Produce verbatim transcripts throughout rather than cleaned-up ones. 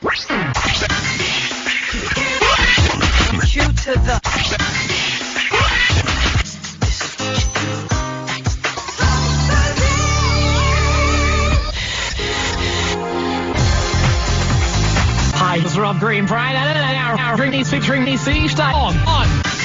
True to the Hi, this is Rob Green, Brian, and our, our Dream Needs featuring D C. Start on, on.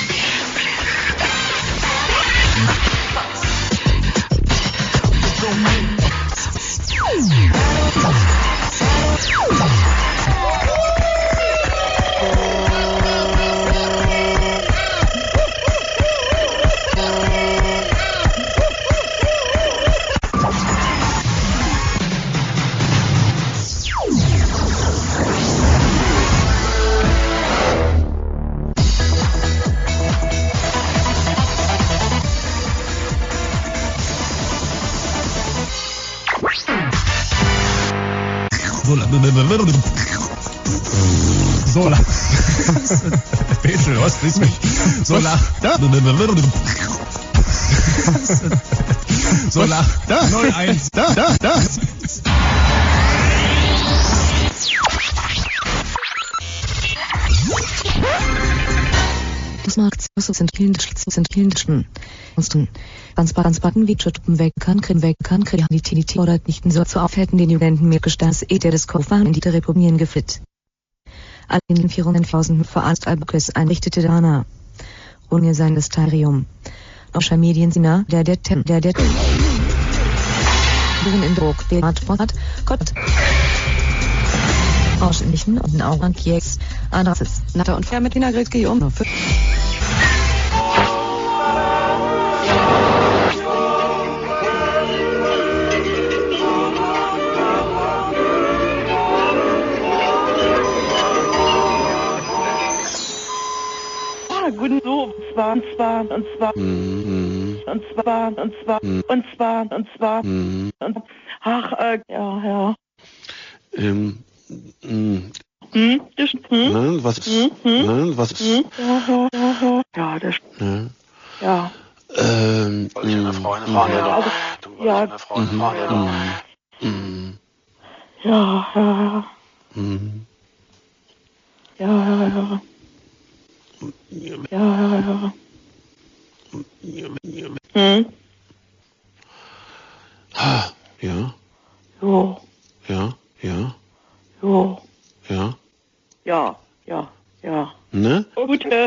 Sola. Bitte, du hast mich. Sola. Da. Sola. Da. null eins. Da, da, da. Das macht sind vielen sind vielen Monstern. Transparenz-Backen wie Schuppen weg kann, Krim weg kann, Kreativität fordert nicht so zu aufhalten, den Jugenden mir Gestas Ether des Kofan in die Republiken gefit. All in vierhunderttausend verarzt Albuquerque einrichtete Dana. Ohne sein Starium. Oscher Mediensina, der der Tem, der der Buren in Druck, der Artsport, Gott. Ausschnittlichen und Augen Kieks, Adresses, Natter und Fair mit Vinagretki um. Guten so, und zwar, und zwar, und zwar, Mhm. und zwar, und zwar, Mhm. und zwar, und zwar, Mhm. und ach, äh, ja, ja. Ähm, mh. Hm, das, hm, Ne, was ist? hm, hm, Ne, was ist? hm, ja, ja, ja, ja, ja, das, Ne? ja. Ähm, Wollte ich eine mh. Freundin fragen, Ja, ja. also, Du wolltest ja. eine Freundin Mhm. fragen, ja. Mhm. Ja, ja, Mhm. ja, ja, ja, ja, ja, ja. Hm, Ha, ja, jo, ja, ja, jo, ja. ja, ja, ja. Ne? Gut, äh.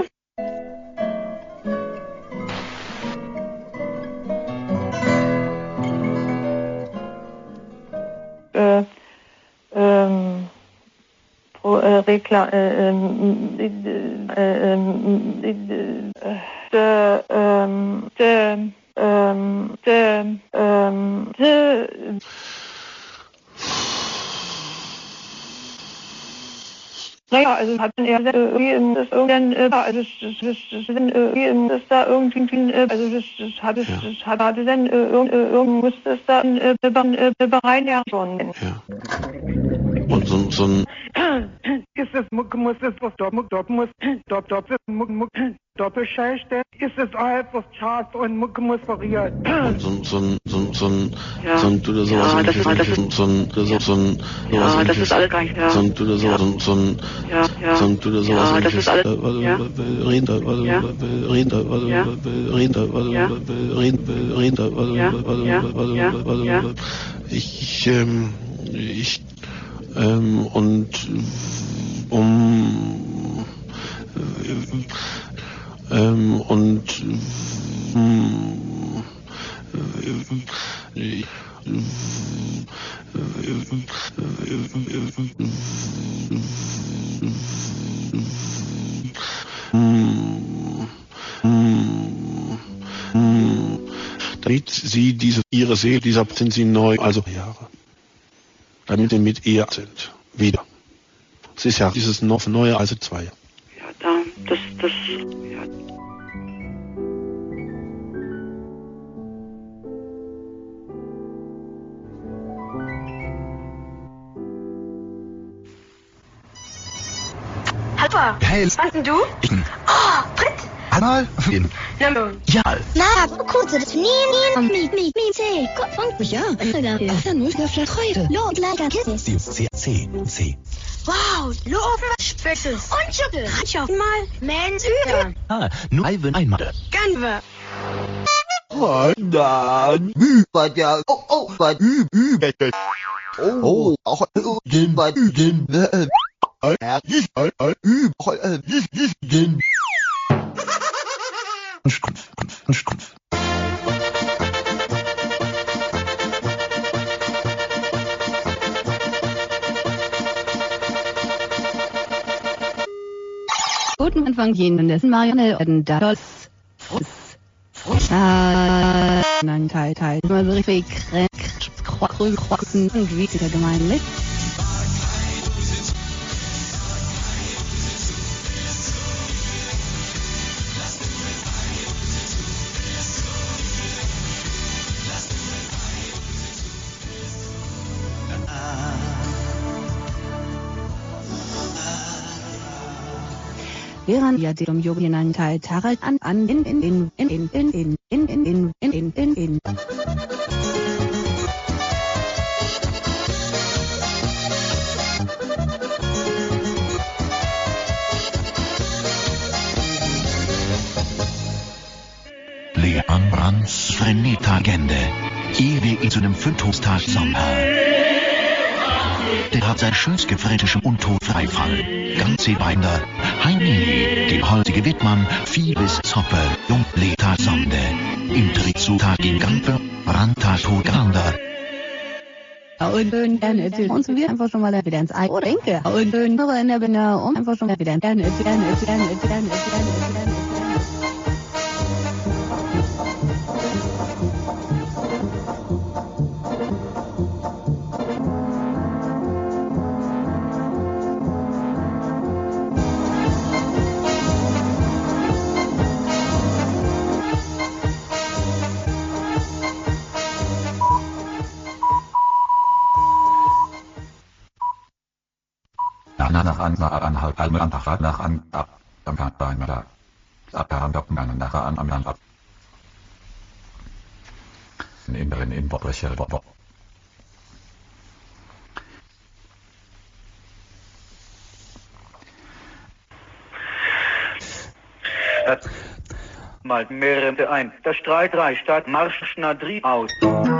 Äh, ähm, pro, äh, Rekla, äh, ähm, äh, ähm, äh, äh, ähm, äh, ähm, äh, ähm, äh, naja, also hat er irgendwie in das irgendein, äh, also das, das, das, das, wenn irgendwie in das da irgendwie, äh, also das, das hat es, Ja. das hat, hatte dann äh, irgend, äh, irgend muss das da in äh, Bereich ja schon. Ja. Und so, so ein, Ist es Muck, muss es was Doppel, Doppel, muss Doppel, Doppel, Muck, Muck, Doppelscheichte? Ist es halt was Charts und Muck muss variiert? und so, so ein, so, so ein, Ja. so ein, du oder sowas, Ja, in das ist- das so, so ein, so, so ein, sowas Ja, in das ist alles gar nicht, ja. so ein, du oder sowas, so ein, Ja, ja. so ein, du oder sowas, Ja, in das ist alles, äh, ja. reden da, Ja. reden da, Ja. reden da, Ja. reden, reden da, Ja. Ja. Ja. Ja. ich, ähm, ich, ähm, und um ähm, und ähm, damit sie diese ihre Seele, dieser sind sie neu, also Jahre, damit sie mit ihr sind, wieder. Es ist ja dieses noch neue als zwei. Ja, da, das, das, ja. Hallo. Hey, Was denn du? ich. Oh, Fritz. Einmal. In. Na, Ja. Na, kurze, das nie, nie, mi, mi, mi, C. Funk, ja. Ja, null, Freude. Lot, leider, Kiss. C, C, C, C. Wow, Laufen, Spitze und Schuppe. Schau mal, Mensch, Üben. Ah, nur einmal. Ganwe. Dann über der oh oh bei ü ü oh auch den bei den äh ü den Stumpf, Stumpf, Stumpf. Guten Anfang jenes Marianne und das Ah, nein, Teil, Teil, immer so richtig krochen und wie ist der gemeinlich? Während ja dem Jubiläum Teil Tarek an an in in in in in in in in in in in in in Leon Brands Frenetagende. Hier wir ihn zu dem Fünftagstag Sommer. Der hat sein schönst gefrätischem Untot Freifall. Ganze Beiner, Heini, die heutige Wittmann, Fiebes Zoppe, Jungpleta Sonde. Im Trizutag in Gampe, Brandtag Togander. Und schön gerne erzählen uns wir einfach schon mal wieder ins Ei oder denke. Und schön aber in der Binne um einfach schon mal wieder gerne erzählen, erzählen, erzählen, erzählen, erzählen. nach an nach an halb halb an nach nach an ab am kann beim da ab da ab man nach an am ab in in in Botbrecher Bot mal mehrere ein der Streit drei Stadt Marsch Schnadri aus.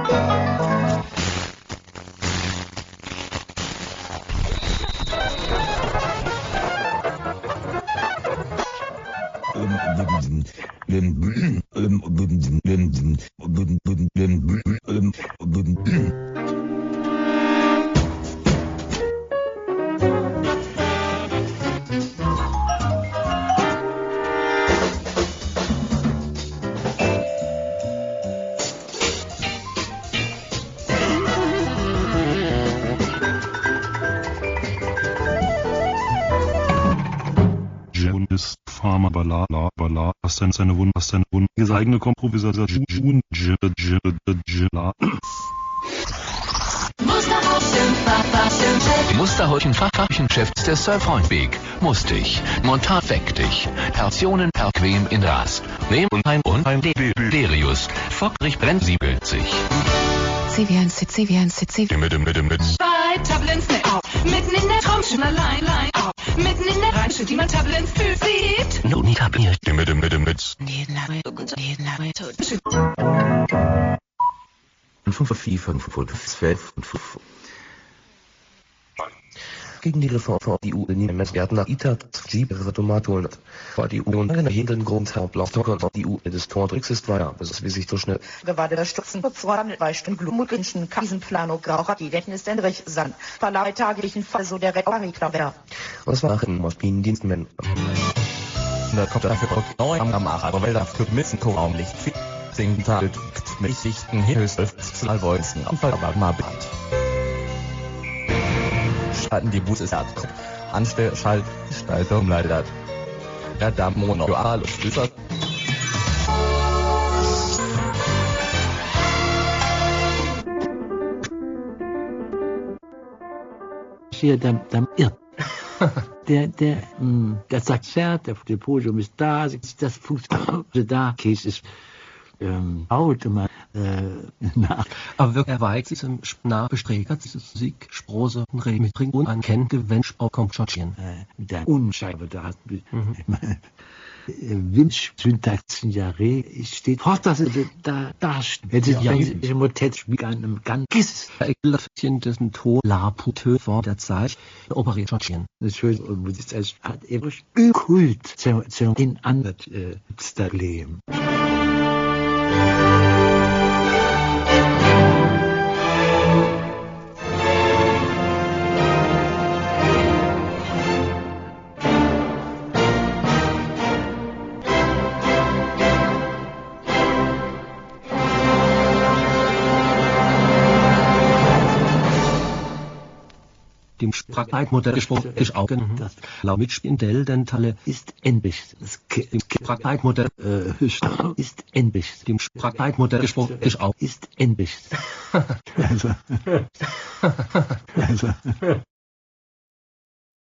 Farmer Bala Bala was denn seine Wunde was seine Wunde eigene Kompromisation Jun Musterhäutchen Fachfachchenchef der Surfreundweg. Mustig. Montat weck dich. Hertionen perquem in Rast. Nebenheim und beim Derius. Fockrich brennt siebelt sich. C W eins, C W eins, C W eins. Mit dem, mit dem, mit. Zwei Tablins, ne, auf. Mitten in der Traumschiene, allein, allein, auf. Mitten in der Reinsche, die man Tablins fühlt, sieht. Nun, nicht tabliert. Mit dem, mit dem, mit. fünf, vier, fünf, fünf, zwölf und fünf. Gegen die Reform von die U N Messgärtner Ita Jeep Tomaten war die U N in den Grund Hauptlaufstock und die U N des Tortricks ist weiter. Das ist wie sich so schnell. Gerade der Stutzen voran bei Stimmblumenischen Krisenplanung Graucher die Wetten ist endlich san. Verlei taglichen Fall so der Rektoriker. Was war in Maschinendienstmen? Da kommt dafür auch neu am Amach, aber weil das tut missen Raumlicht singen Tag mit Sichten höchst Zahlwolzen am Fall aber mal bekannt. Schalten die Bus ist ab. Anstell Schalt Gestaltung leidet. Ja, da Monoal und Schlüssel. Hier der der der der der sagt der Podium ist da, das Fuß da, Case ist ähm, out, äh, nach. Aber wirklich erweigt sich im Nachbestreger, dieses Musik, Sprose, Reden mit Trinken und ein Kennt, Gewinsch, auch kommt Schotchen. Äh, mit der Unscheibe da hat, mhm. ich meine, Winch, Syntaxen, ja, Re, steht fort, dass er da, da steht. Jetzt ist ja ein Motet, wie einem ganz Giss. Ich will das dessen Ton, La Putö, vor der Zeit, operiert Schotchen. Das ist schön, und das ist halt eben Kult, so in anderen, äh, Problem. Dem Sprachleitmodell gesprochen ist auch das laut mitspielen Del Dentale ist endlich. Das Sprachleitmodell äh, ist endlich. Dem Sprachleitmodell gesprochen ist auch ist endlich. also, also